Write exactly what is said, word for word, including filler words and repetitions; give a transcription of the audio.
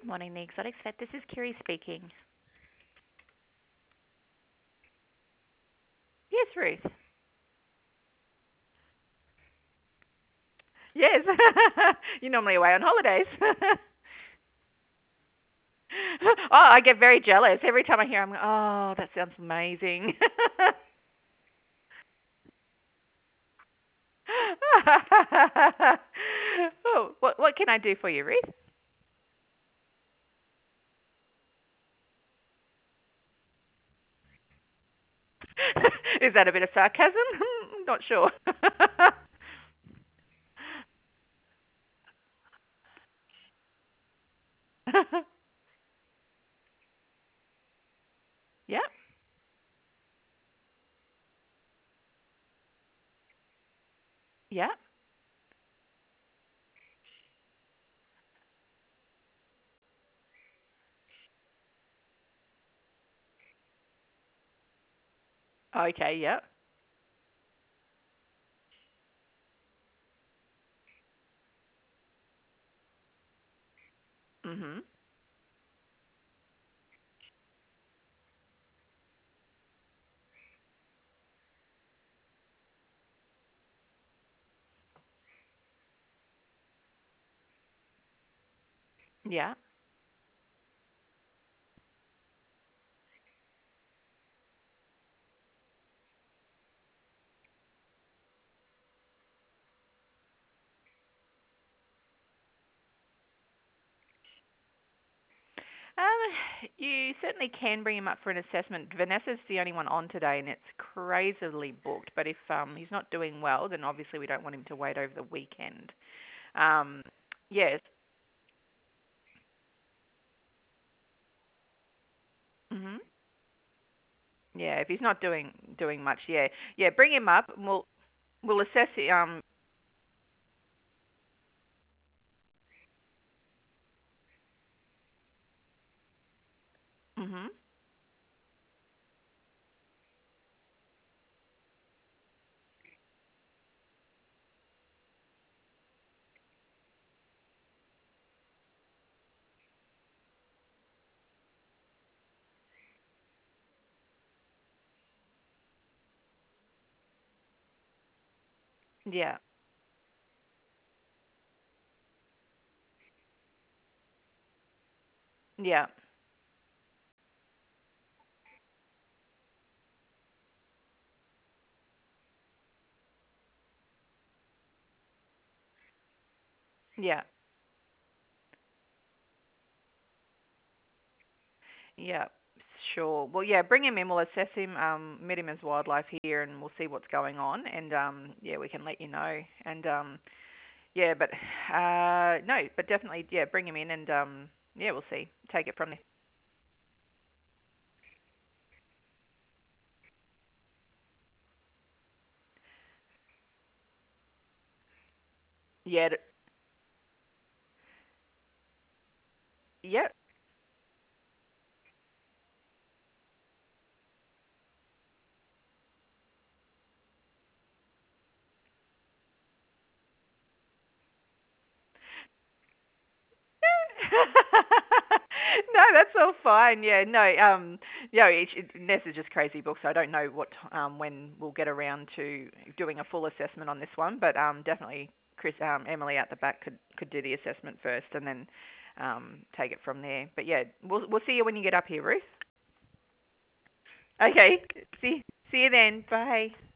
Good morning, the Exotics Vet. This is Kiri speaking. Yes, Ruth. Yes. You're normally away on holidays. Oh, I get very jealous every time I hear. I'm like, oh, that sounds amazing. Oh, what what can I do for you, Ruth? Is that a bit of sarcasm? Not sure. Yeah, yeah. Okay, yeah. Mhm. Yeah. Um, you certainly can bring him up for an assessment. Vanessa's the only one on today, and it's crazily booked. But if um, he's not doing well, then obviously we don't want him to wait over the weekend. Um, yes. Mhm. Yeah. If he's not doing doing much, yeah, yeah. Bring him up. And we'll we'll assess it. Um. Mhm. Yeah. Yeah. Yeah. Yeah. Sure. Well, yeah. Bring him in. We'll assess him. Um, meet him as wildlife here, and we'll see what's going on. And um, yeah, we can let you know. And um, Yeah, but uh, no, but definitely, yeah, bring him in and um, yeah, we'll see. Take it from there. Yeah, d- yeah. No, that's all fine. Yeah, no, um, no, it, it, Ness is just crazy book, so I don't know what um when we'll get around to doing a full assessment on this one, but um, definitely Chris, um, Emily out the back could could do the assessment first, and then um take it from there. But yeah, we'll we'll see you when you get up here, Ruth. Okay, see see you then. Bye.